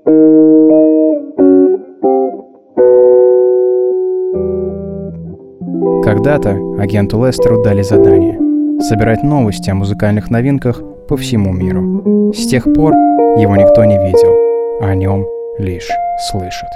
Когда-то агенту Лестеру дали задание — собирать новости о музыкальных новинках по всему миру. С тех пор его никто не видел, а о нем лишь слышат.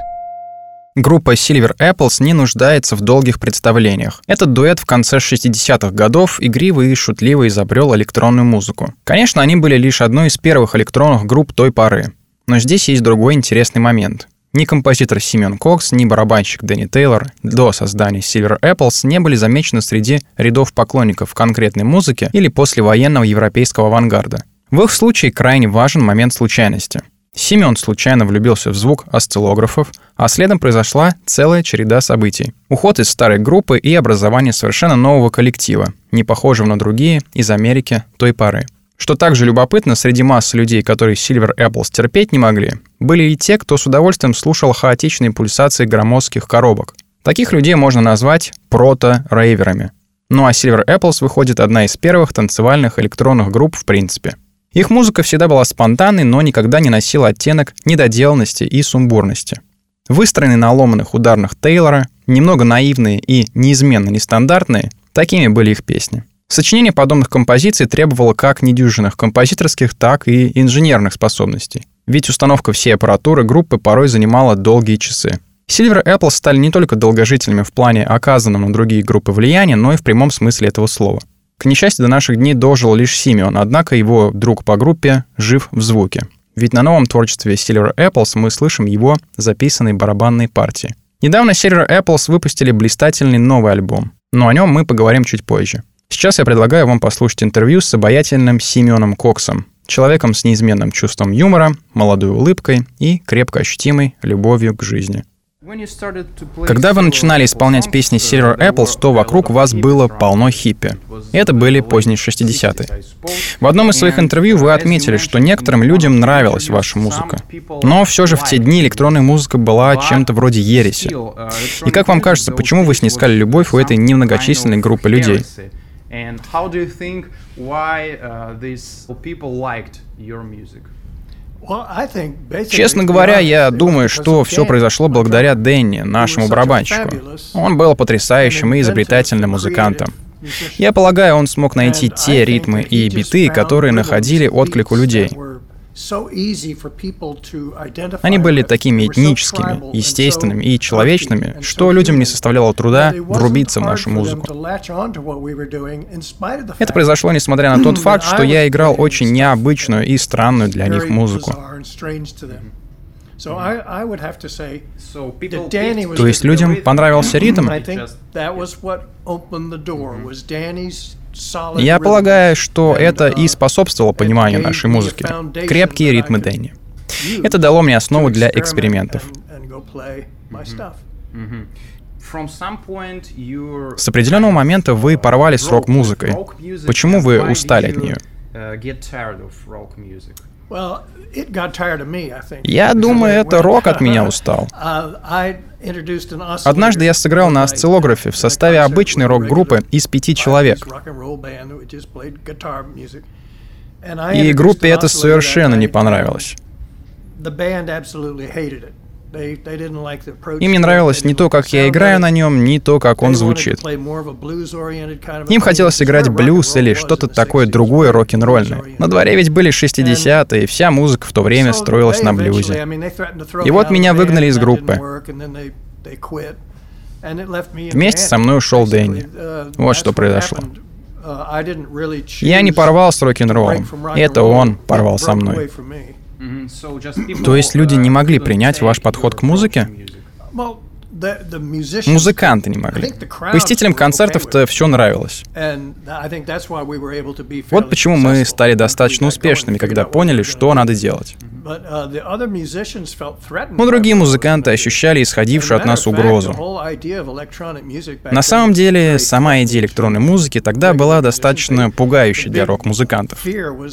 Группа Silver Apples не нуждается в долгих представлениях. Этот дуэт в конце 60-х годов игриво и шутливо изобрел электронную музыку. Конечно, они были лишь одной из первых электронных групп той поры. Но здесь есть другой интересный момент. Ни композитор Симеон Кокс, ни барабанщик Дэнни Тейлор до создания Silver Apples не были замечены среди рядов поклонников конкретной музыки или послевоенного европейского авангарда. В их случае крайне важен момент случайности. Симеон случайно влюбился в звук осциллографов, а следом произошла целая череда событий. Уход из старой группы и образование совершенно нового коллектива, не похожего на другие из Америки той поры. Что также любопытно, среди массы людей, которые Silver Apples терпеть не могли, были и те, кто с удовольствием слушал хаотичные пульсации громоздких коробок. Таких людей можно назвать прото-рейверами. Ну а Silver Apples выходит одна из первых танцевальных электронных групп в принципе. Их музыка всегда была спонтанной, но никогда не носила оттенок недоделанности и сумбурности. Выстроенные на ломаных ударных Тейлора, немного наивные и неизменно нестандартные, такими были их песни. Сочинение подобных композиций требовало как недюжинных композиторских, так и инженерных способностей. Ведь установка всей аппаратуры группы порой занимала долгие часы. Silver Apples стали не только долгожителями в плане оказанного на другие группы влияния, но и в прямом смысле этого слова. К несчастью, до наших дней дожил лишь Симеон, однако его друг по группе жив в звуке. Ведь на новом творчестве Silver Apples мы слышим его записанные барабанные партии. Недавно Silver Apples выпустили блистательный новый альбом, но о нем мы поговорим чуть позже. Сейчас я предлагаю вам послушать интервью с обаятельным Симеоном Коксом, человеком с неизменным чувством юмора, молодой улыбкой и крепко ощутимой любовью к жизни. Когда вы начинали исполнять песни Silver Apples, то вокруг вас было полно хиппи. Это были поздние 60-е. В одном из своих интервью вы отметили, что некоторым людям нравилась ваша музыка. Но все же в те дни электронная музыка была чем-то вроде ереси. И как вам кажется, почему вы снискали любовь у этой немногочисленной группы людей? Честно говоря, я думаю, что все произошло благодаря Дэнни, нашему барабанщику. Он был потрясающим и изобретательным музыкантом. Я полагаю, он смог найти те ритмы и биты, которые находили отклик у людей. Они были такими этническими, естественными и человечными, что людям не составляло труда врубиться в нашу музыку. Это произошло несмотря на тот факт, что я играл очень необычную и странную для них музыку. То есть людям понравился ритм? Я полагаю, что это и способствовало пониманию нашей музыки. Крепкие ритмы Дэнни. Это дало мне основу для экспериментов. С определенного момента вы порвали с рок-музыкой. Почему вы устали от нее? Я думаю, это рок от меня устал. Однажды я сыграл на осциллографе в составе обычной рок-группы из 5 человек. И группе это совершенно не понравилось. Им не нравилось ни то, как я играю на нем, ни то, как он звучит. Им хотелось играть блюз или что-то такое другое рок-н-ролльное. На дворе ведь были 60-е, и вся музыка в то время строилась на блюзе. И вот меня выгнали из группы. Вместе со мной ушел Дэнни. Вот что произошло. Я не порвал с рок-н-роллом. Это он порвал со мной. То есть люди не могли принять ваш подход к музыке? Музыканты не могли. Посетителям концертов-то все нравилось. Вот почему мы стали достаточно успешными, когда поняли, что надо делать. Но другие музыканты ощущали исходившую от нас угрозу. На самом деле, сама идея электронной музыки тогда была достаточно пугающей для рок-музыкантов.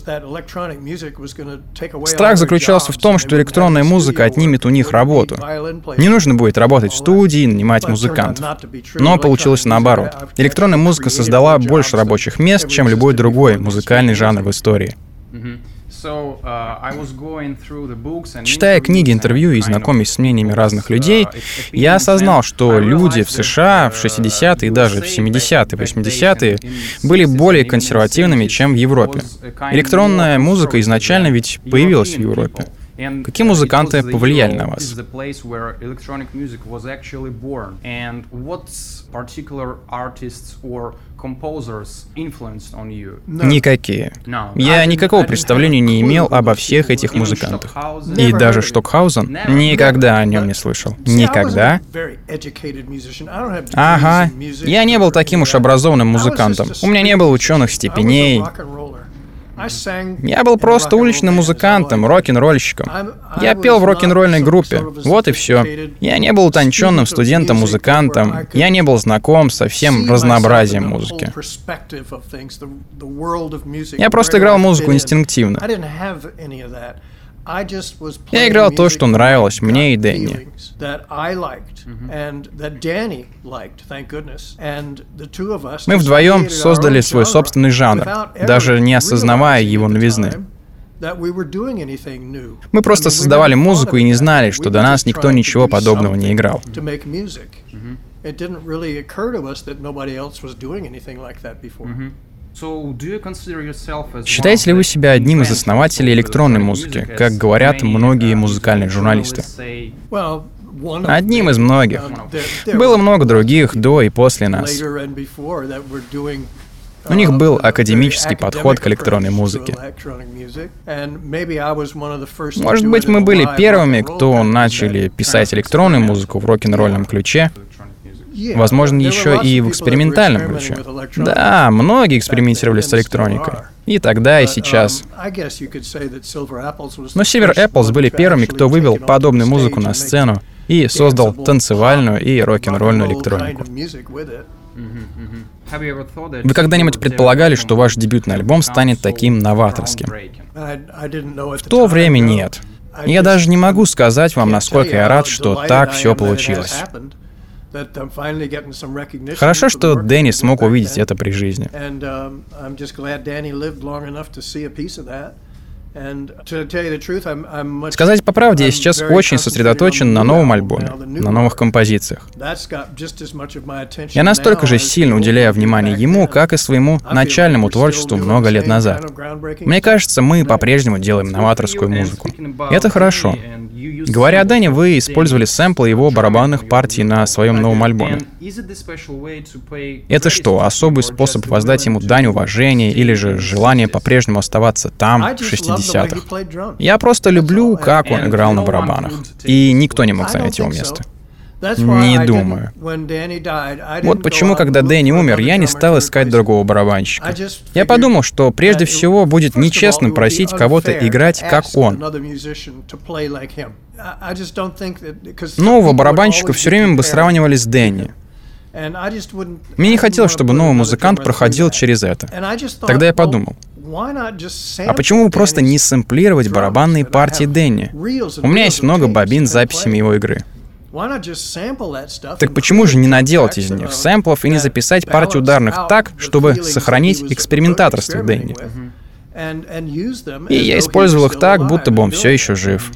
Страх заключался в том, что электронная музыка отнимет у них работу. Не нужно будет работать в студии, нанимать музыкантов. Но получилось наоборот. Электронная музыка создала больше рабочих мест, чем любой другой музыкальный жанр в истории. Читая книги, интервью и знакомясь с мнениями разных людей, я осознал, что люди в США в 60-е и даже в 70-е, 80-е были более консервативными, чем в Европе. Электронная музыка изначально ведь появилась в Европе. Какие музыканты повлияли на вас? Никакие. Я никакого представления не имел обо всех этих музыкантах. И даже Стокхаузен никогда о нем не слышал. Никогда. Ага. Я не был таким уж образованным музыкантом. У меня не было ученых степеней. Я был просто уличным музыкантом, рок-н-ролльщиком. Я пел в рок-н-ролльной группе. Вот и все. Я не был утонченным студентом-музыкантом. Я не был знаком со всем разнообразием музыки. Я просто играл музыку инстинктивно. Я играл то, что нравилось мне и Дэнни. Мы вдвоем создали свой собственный жанр, даже не осознавая его новизны. Мы просто создавали музыку и не знали, что до нас никто ничего подобного не играл. Считаете ли вы себя одним из основателей электронной музыки, как говорят многие музыкальные журналисты? Одним из многих. Было много других до и после нас. У них был академический подход к электронной музыке. Может быть, мы были первыми, кто начали писать электронную музыку в рок-н-ролльном ключе. Возможно, еще и в экспериментальном ключе. Да, многие экспериментировали с электроникой. И тогда, и сейчас. Но Silver Apples были первыми, кто вывел подобную музыку на сцену и создал танцевальную и рок-н-ролльную электронику. Вы когда-нибудь предполагали, что ваш дебютный альбом станет таким новаторским? В то время нет. Я даже не могу сказать вам, насколько я рад, что так все получилось. Хорошо, что Дэнни смог увидеть это при жизни. Сказать по правде, я сейчас очень сосредоточен на новом альбоме, на новых композициях. Я настолько же сильно уделяю внимание ему, как и своему начальному творчеству много лет назад. Мне кажется, мы по-прежнему делаем новаторскую музыку. И это хорошо. Говоря о Дэнни, вы использовали сэмплы его барабанных партий на своем новом альбоме. Это что, особый способ воздать ему дань уважения или же желание по-прежнему оставаться там, в 60-х? Я просто люблю, как он играл на барабанах. И никто не мог занять его место. Не думаю. Вот почему, когда Дэнни умер, я не стал искать другого барабанщика. Я подумал, что прежде всего будет нечестно просить кого-то играть, как он. Нового барабанщика все время бы сравнивали с Дэнни. Мне не хотелось, чтобы новый музыкант проходил через это. Тогда я подумал, а почему бы просто не сэмплировать барабанные партии Дэнни? У меня есть много бобин с записями его игры. Так почему же не наделать из них сэмплов и не записать партию ударных так, чтобы сохранить экспериментаторство Дэнни? И я использовал их так, будто бы он все еще жив.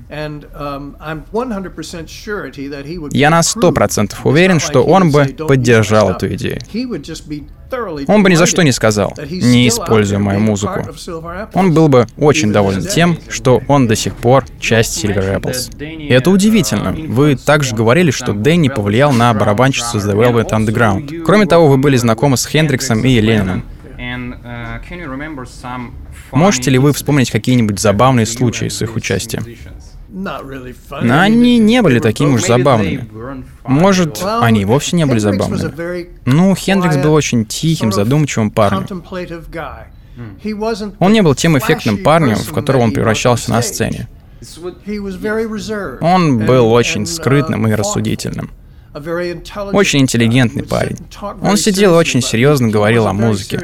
Я на 100% уверен, что он бы поддержал эту идею. Он бы ни за что не сказал, не используя мою музыку. Он был бы очень доволен тем, что он до сих пор часть Silver Apples. И это удивительно. Вы также говорили, что Дэнни повлиял на барабанщицу The Velvet Underground. Кроме того, вы были знакомы с Хендриксом и Ленноном. Можете ли вы вспомнить какие-нибудь забавные случаи с их участием? Но они не были такими уж забавными. Может, они и вовсе не были забавными. Ну, Хендрикс был очень тихим, задумчивым парнем. Он не был тем эффектным парнем, в которого он превращался на сцене. Он был очень скрытным и рассудительным. Очень интеллигентный парень. Он сидел и очень серьезно говорил о музыке.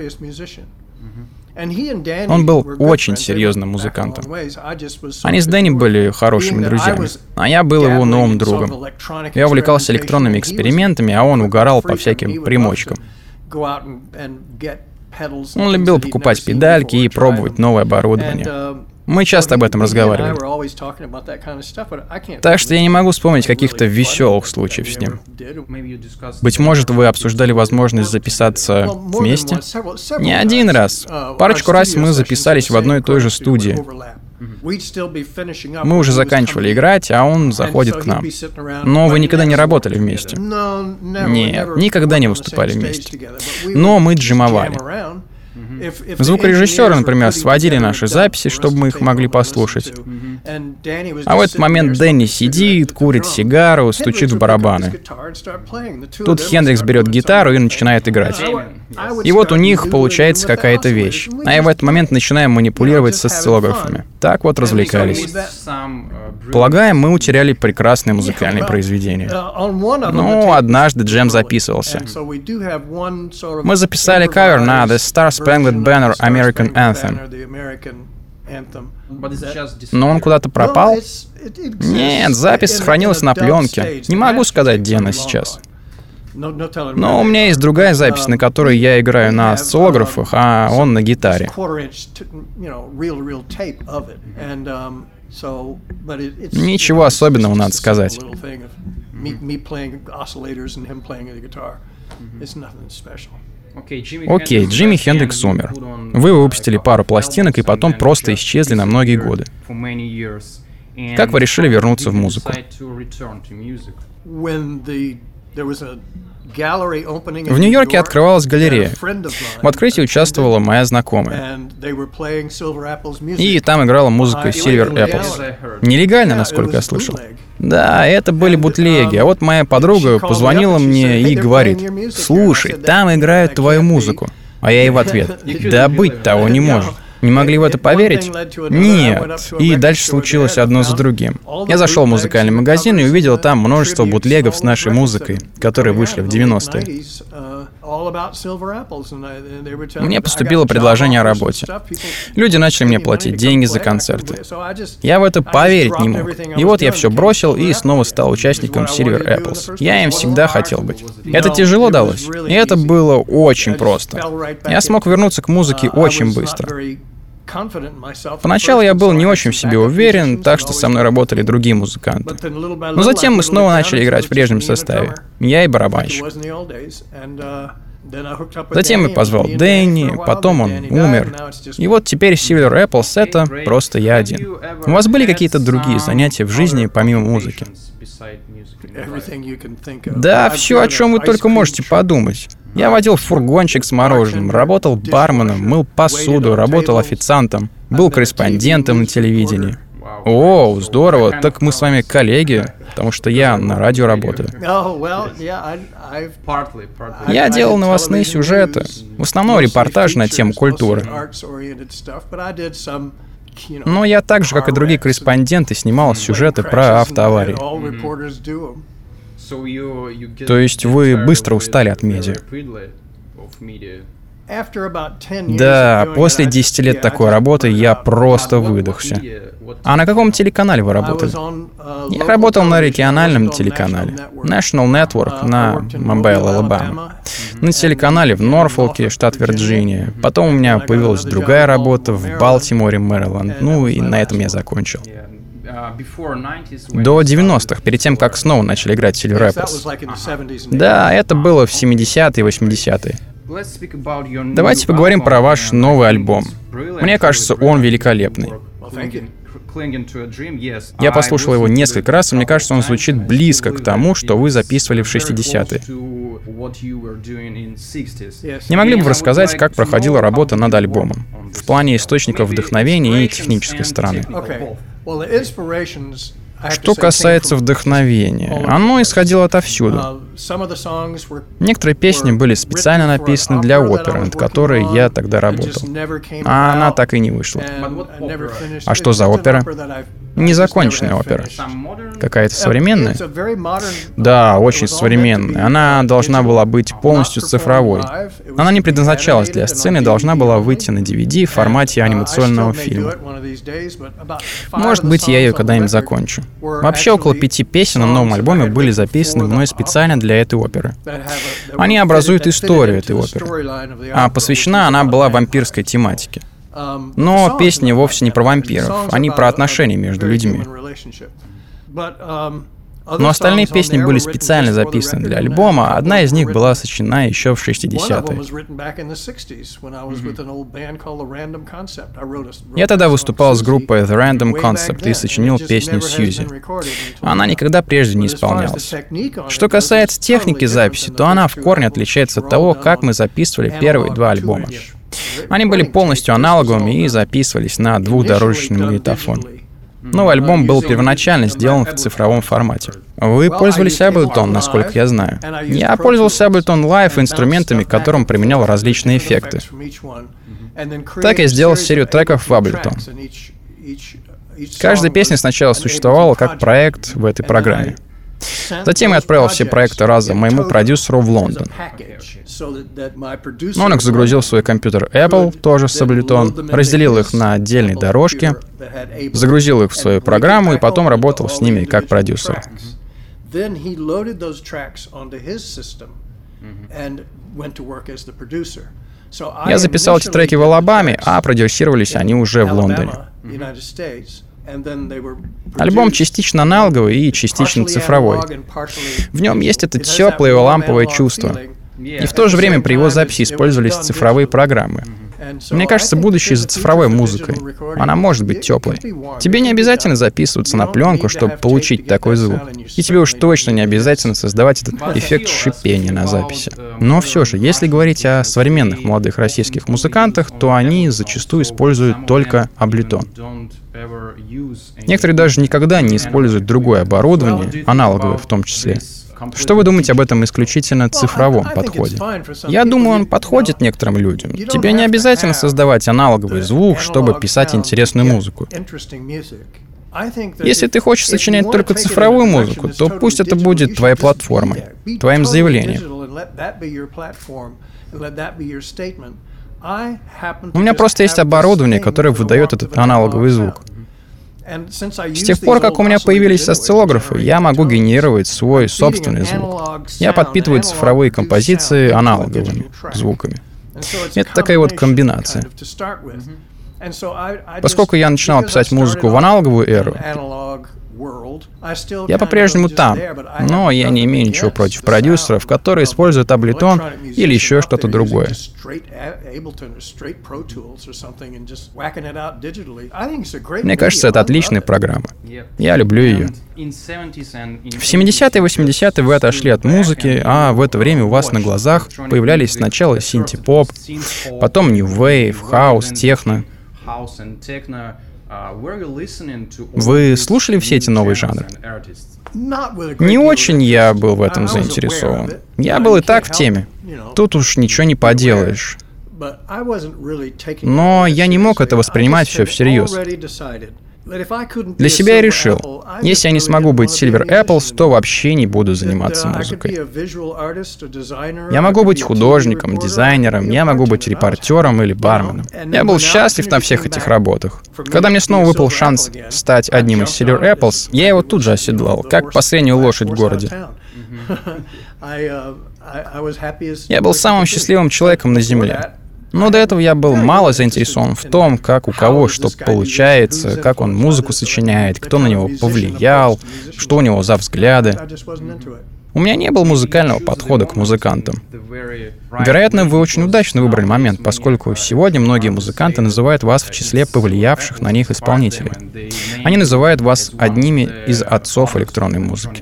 Он был очень серьезным музыкантом. Они с Дэнни были хорошими друзьями, а я был его новым другом. Я увлекался электронными экспериментами, а он угорал по всяким примочкам. Он любил покупать педальки и пробовать новое оборудование. Мы часто об этом разговаривали. Так что я не могу вспомнить каких-то веселых случаев с ним. Быть может, вы обсуждали возможность записаться вместе? Не один раз. Парочку раз мы записались в одной и той же студии. Мы уже заканчивали играть, а он заходит к нам. Но вы никогда не работали вместе? Нет, никогда не выступали вместе. Но мы джимовали. Звукорежиссеры, например, сводили наши записи, чтобы мы их могли послушать. А в этот момент Дэнни сидит, курит сигару, стучит в барабаны. Тут Хендрикс берет гитару и начинает играть. И вот у них получается какая-то вещь. А я в этот момент начинаю манипулировать с осциллографами. Так вот развлекались. Полагаем, мы утеряли прекрасные музыкальные произведения. Но однажды джем записывался. Мы записали кавер на The Star-Spangled Banner American Anthem. Но он куда-то пропал? Нет, запись сохранилась на пленке. Не могу сказать, где она сейчас. Но у меня есть другая запись, на которой я играю на осциллографах, а он на гитаре. Ничего особенного, надо сказать. Окей, Джимми Хендрикс умер. Вы выпустили пару пластинок и потом просто исчезли на многие годы. Как вы решили вернуться в музыку? В Нью-Йорке открывалась галерея. В открытии участвовала моя знакомая. И там играла музыка Silver Apples. Нелегально, насколько я слышал. Да, это были бутлеги. А вот моя подруга позвонила мне и говорит: «Слушай, там играют твою музыку». А я ей в ответ: «Да быть того не может». Не могли в это поверить? Нет. И дальше случилось одно за другим. Я зашел в музыкальный магазин и увидел там множество бутлегов с нашей музыкой, которые вышли в 90-е. Мне поступило предложение о работе. Люди начали мне платить деньги за концерты. Я в это поверить не мог. И вот я все бросил и снова стал участником Silver Apples. Я им всегда хотел быть. Это тяжело далось. И это было очень просто. Я смог вернуться к музыке очень быстро. Поначалу я был не очень в себе уверен, так что со мной работали другие музыканты. Но затем мы снова начали играть в прежнем составе. Я и барабанщик. Затем я позвал Дэнни, потом он умер. И вот теперь Silver Apples — это просто я один. У вас были какие-то другие занятия в жизни помимо музыки? Да, все, о чем вы только можете подумать. Я водил фургончик с мороженым, работал барменом, мыл посуду, работал официантом, был корреспондентом на телевидении. О, здорово, так мы с вами коллеги, потому что я на радио работаю. Я делал новостные сюжеты, в основном репортажи на тему культуры. Но я так же, как и другие корреспонденты, снимал сюжеты про автоаварии. То есть вы быстро устали от медиа? Да, после 10 лет такой работы я просто выдохся. А на каком телеканале вы работали? Я работал на региональном телеканале National Network на Mobile, Alabama. На телеканале в Норфолке, штат Вирджиния. Потом у меня появилась другая работа в Балтиморе, Мэриленд. Ну и на этом я закончил. До 90-х, перед тем, как снова начали играть Silver Apples. Да, это было в 70-е и 80-е. Давайте поговорим про ваш новый альбом. Мне кажется, он великолепный. Я послушал его несколько раз, и мне кажется, он звучит близко к тому, что вы записывали в 60-е. Не могли бы вы рассказать, как проходила работа над альбомом? В плане источников вдохновения и технической стороны. Что касается вдохновения, оно исходило отовсюду. Некоторые песни были специально написаны для оперы, над которой я тогда работал. А она так и не вышла. А что за опера? Незаконченная опера. Какая-то современная? Да, очень современная. Она должна была быть полностью цифровой. Она не предназначалась для сцены, должна была выйти на DVD в формате анимационного фильма. Может быть, я ее когда-нибудь закончу. Вообще, около 5 песен на новом альбоме были записаны мной специально для этой оперы. Они образуют историю этой оперы. А посвящена она была вампирской тематике. Но песни вовсе не про вампиров, они про отношения между людьми. Но остальные песни были специально записаны для альбома, одна из них была сочинена еще в 60-е. Я тогда выступал с группой The Random Concept и сочинил песню «Сьюзи». Она никогда прежде не исполнялась. Что касается техники записи, то она в корне отличается от того, как мы записывали первые два альбома. Они были полностью аналоговыми и записывались на двухдорожечный магнитофон. Новый альбом был первоначально сделан в цифровом формате. Вы пользовались Ableton, насколько я знаю. Я пользовался Ableton Live инструментами, к которым применял различные эффекты. Так я сделал серию треков в Ableton. Каждая песня сначала существовала как проект в этой программе. Затем я отправил все проекты разом моему продюсеру в Лондон. Он их загрузил в свой компьютер Apple, тоже с Ableton, разделил их на отдельные дорожки, загрузил их в свою программу и потом работал с ними как продюсер. Я записал эти треки в Алабаме, а продюсировались они уже в Лондоне. Альбом частично аналоговый и частично цифровой. В нем есть это теплое ламповое чувство. И в то же время при его записи использовались цифровые программы. Мне кажется, будущее за цифровой музыкой. Она может быть теплой. Тебе не обязательно записываться на пленку, чтобы получить такой звук. И тебе уж точно не обязательно создавать этот эффект шипения на записи. Но все же, если говорить о современных молодых российских музыкантах, то они зачастую используют только Ableton. Некоторые даже никогда не используют другое оборудование, аналоговое в том числе. Что вы думаете об этом исключительно цифровом подходе? Я думаю, он подходит некоторым людям. Тебе не обязательно создавать аналоговый звук, чтобы писать интересную музыку. Если ты хочешь сочинять только цифровую музыку, то пусть это будет твоей платформой, твоим заявлением. У меня просто есть оборудование, которое выдает этот аналоговый звук. С тех пор, как у меня появились осциллографы, я могу генерировать свой собственный звук. Я подпитываю цифровые композиции аналоговыми звуками. Это такая вот комбинация. Поскольку я начинал писать музыку в аналоговую эру, я по-прежнему там, но я не имею ничего против продюсеров, которые используют Ableton или еще что-то другое. Мне кажется, это отличная программа. Я люблю ее. В 70-е и 80-е вы отошли от музыки, а в это время у вас на глазах появлялись сначала синти-поп, потом New Wave, хаус, техно. Вы слушали все эти новые жанры? Не очень я был в этом заинтересован. Я был и так в теме. Тут уж ничего не поделаешь. Но я не мог это воспринимать все всерьез. Для себя я решил, если я не смогу быть Silver Apples, то вообще не буду заниматься музыкой. Я могу быть художником, дизайнером, я могу быть репортером или барменом. Я был счастлив на всех этих работах. Когда мне снова выпал шанс стать одним из Silver Apples, я его тут же оседлал, как последнюю лошадь в городе. Я был самым счастливым человеком на Земле. Но до этого я был мало заинтересован в том, как у кого что получается, как он музыку сочиняет, кто на него повлиял, что у него за взгляды. У меня не было музыкального подхода к музыкантам. Вероятно, вы очень удачно выбрали момент, поскольку сегодня многие музыканты называют вас в числе повлиявших на них исполнителей. Они называют вас одними из отцов электронной музыки.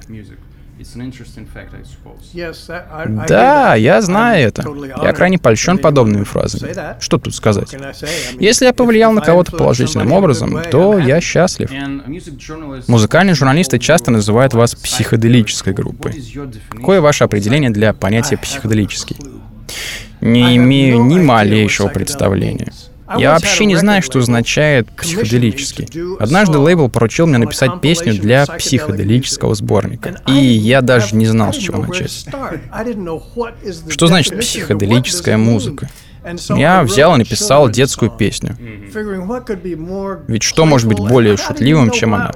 Да, я знаю это. Я крайне польщен подобными фразами. Что тут сказать? Если я повлиял на кого-то положительным образом, то я счастлив. Музыкальные журналисты часто называют вас психоделической группой. Какое ваше определение для понятия «психоделический»? Не имею ни малейшего представления. Я вообще не знаю, что означает «психоделический». Однажды лейбл поручил мне написать песню для психоделического сборника. И я даже не знал, с чего начать. Что значит психоделическая музыка? Я взял и написал детскую песню. Ведь что может быть более шутливым, чем она?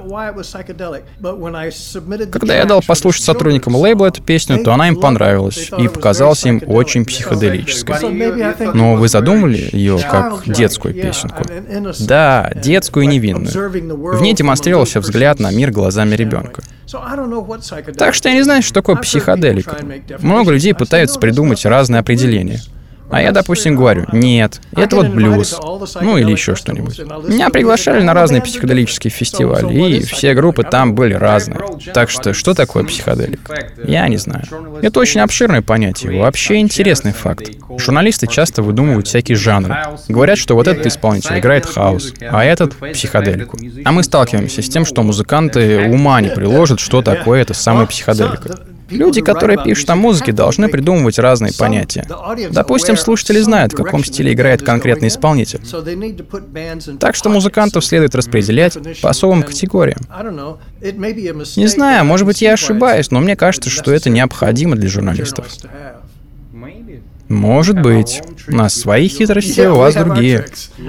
Когда я дал послушать сотрудникам лейбла эту песню, то она им понравилась и показалась им очень психоделической. Но вы задумали ее как детскую песенку? Да, детскую и невинную. В ней демонстрировался взгляд на мир глазами ребенка. Так что я не знаю, что такое психоделика. Много людей пытаются придумать разные определения. А я, допустим, говорю, нет, это вот блюз, ну или еще что-нибудь. Меня приглашали на разные психоделические фестивали, и все группы там были разные. Так что такое психоделика? Я не знаю. Это очень обширное понятие, вообще интересный факт. Журналисты часто выдумывают всякие жанры. Говорят, что вот этот исполнитель играет хаус, а этот — психоделику. А мы сталкиваемся с тем, что музыканты ума не приложат, что такое эта самая психоделика. Люди, которые пишут о музыке, должны придумывать разные понятия. Допустим, слушатели знают, в каком стиле играет конкретный исполнитель. Так что музыкантов следует распределять по особым категориям. Не знаю, может быть, я ошибаюсь, но мне кажется, что это необходимо для журналистов. Может быть. У нас свои хитрости, у вас другие.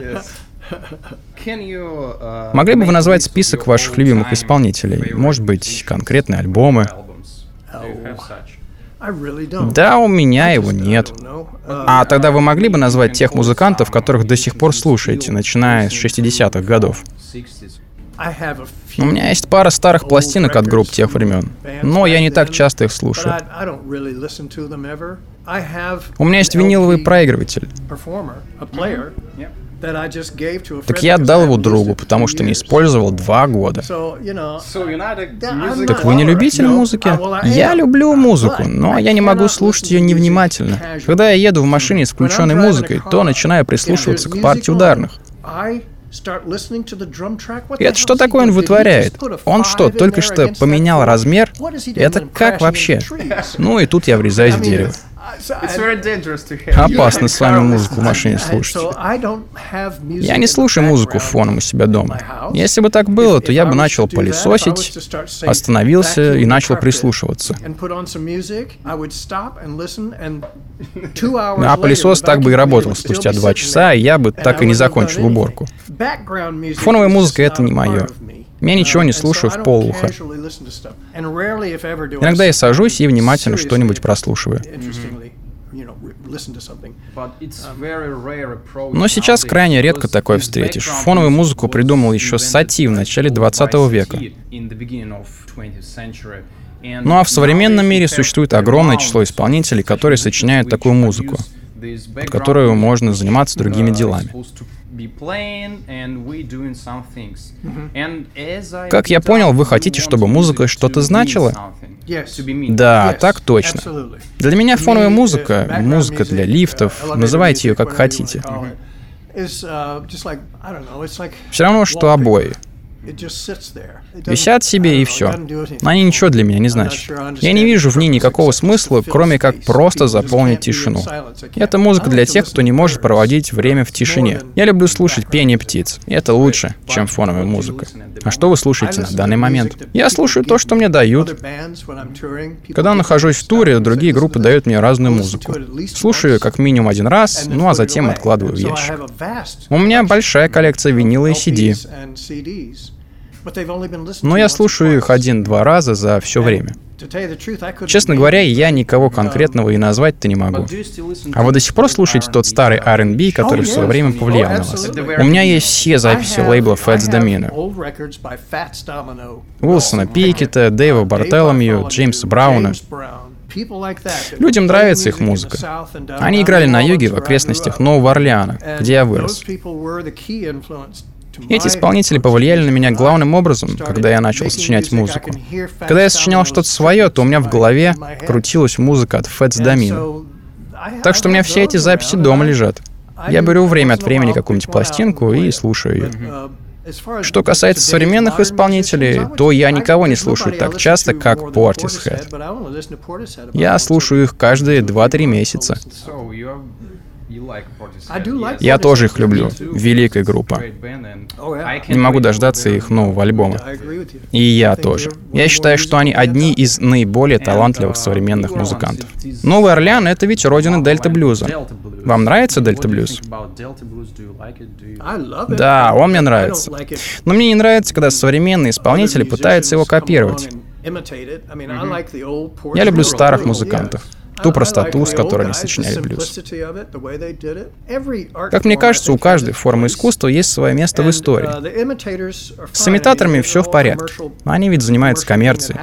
Могли бы вы назвать список ваших любимых исполнителей? Может быть, конкретные альбомы? Да, у меня его нет. А тогда вы могли бы назвать тех музыкантов, которых до сих пор слушаете, начиная с 60-х годов? У меня есть пара старых пластинок от групп тех времен, но я не так часто их слушаю. У меня есть виниловый проигрыватель. Так я отдал его другу, потому что не использовал 2 года. Так вы не любитель музыки? Я люблю музыку, но я не могу слушать ее невнимательно. Когда я еду в машине с включенной музыкой, то начинаю прислушиваться к партии ударных. И это что такое он вытворяет? Он что, только что поменял размер? Это как вообще? Ну и тут я врезаюсь в дерево. Опасно с вами музыку в машине слушать. Я не слушаю музыку фоном у себя дома. Если бы так было, то я бы начал пылесосить, остановился и начал прислушиваться. А пылесос так бы и работал спустя 2 часа, и я бы так и не закончил уборку. Фоновая музыка — это не мое. Я ничего не слушаю в полуха. Иногда я сажусь и внимательно что-нибудь прослушиваю. Но сейчас крайне редко такое встретишь. Фоновую музыку придумал еще Сати в начале 20 века. Ну а в современном мире существует огромное число исполнителей, которые сочиняют такую музыку, под которую можно заниматься другими делами. Как я понял, вы хотите, чтобы музыка что-то значила? Да, так точно. Для меня фоновая музыка, музыка для лифтов, называйте ее как хотите. Все равно, что обои. Висят себе и все. Они ничего для меня не значат. Я не вижу в ней никакого смысла, кроме как просто заполнить тишину. Это музыка для тех, кто не может проводить время в тишине. Я люблю слушать пение птиц. И это лучше, чем фоновая музыка. А что вы слушаете на данный момент? Я слушаю то, что мне дают. Когда нахожусь в туре, другие группы дают мне разную музыку. Слушаю как минимум 1 раз, ну а затем откладываю в ящик. У меня большая коллекция винила и CD. Но я слушаю их 1-2 раза за все время. Честно говоря, я никого конкретного и назвать-то не могу. А вы до сих пор слушаете тот старый R&B, который в свое время повлиял на вас? У меня есть все записи лейбла Fats Domino. Уилсона Пикета, Дэйва Бартоломью, Джеймса Брауна. Людям нравится их музыка. Они играли на юге в окрестностях Нового Орлеана, где я вырос. Эти исполнители повлияли на меня главным образом, когда я начал сочинять музыку. Когда я сочинял что-то свое, то у меня в голове крутилась музыка от Fats Domino. Так что у меня все эти записи дома лежат. Я беру время от времени какую-нибудь пластинку и слушаю ее. Что касается современных исполнителей, то я никого не слушаю так часто, как Portishead. Я слушаю их каждые 2-3 месяца. Я тоже их люблю. Великая группа. Не могу дождаться их нового альбома. И я тоже. Я считаю, что они одни из наиболее талантливых современных музыкантов. Новый Орлеан — это ведь родина дельта-блюза. Вам нравится дельта-блюз? Да, он мне нравится. Но мне не нравится, когда современные исполнители пытаются его копировать. Я люблю старых музыкантов. Ту простоту, с которой они сочиняли блюз. Как мне кажется, у каждой формы искусства есть свое место в истории. С имитаторами все в порядке. Они ведь занимаются коммерцией.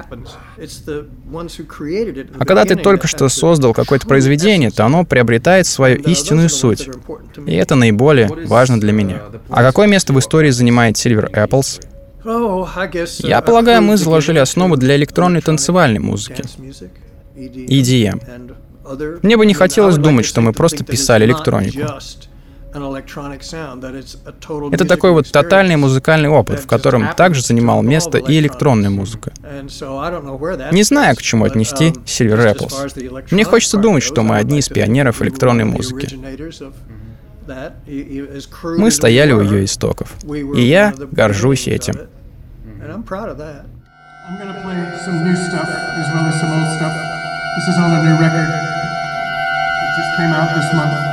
А когда ты только что создал какое-то произведение, то оно приобретает свою истинную суть. И это наиболее важно для меня. А какое место в истории занимает Silver Apples? Я полагаю, мы заложили основу для электронной танцевальной музыки. EDM. Мне бы не хотелось думать, что мы просто писали электронику. Это такой вот тотальный музыкальный опыт, в котором также занимала место и электронная музыка. Не знаю, к чему отнести Silver Apples. Мне хочется думать, что мы одни из пионеров электронной музыки. Мы стояли у ее истоков. И я горжусь этим. This is on a new record. It just came out this month.